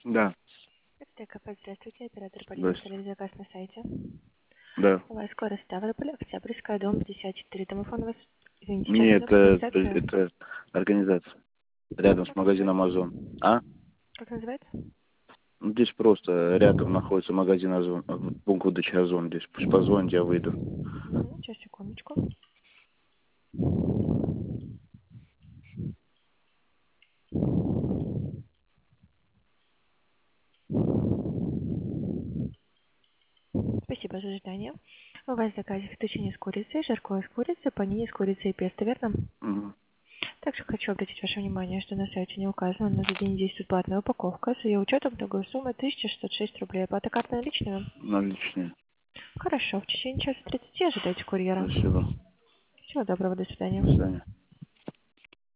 Да. ТКП, здравствуйте, оператор полиции, Здрасте. оставили заказ на сайте. Да. У вас скорость Ставрополь, Октябрьская, дом 54, домофон у вас, извините, Не, частная организация. это организация. Рядом с Как магазином называется? Озон. А? Как называется? Ну, здесь просто рядом находится магазин Озон. Пункт выдачи Озон. Здесь пусть позвоните, я выйду. Сейчас, секундочку. Спасибо за ожидание. У вас в заказе фетучини с курицей, жаркое с курицей, панини с курицей и песто, верно? Угу. Также хочу обратить ваше внимание, что на сайте не указано, но за день действует платная упаковка. С ее учетом итоговая сумма 1606 рублей. Оплата карты наличными? Наличные. Хорошо, в течение часа 30 ожидайте курьера. Спасибо. Всего доброго, до До свидания. свидания.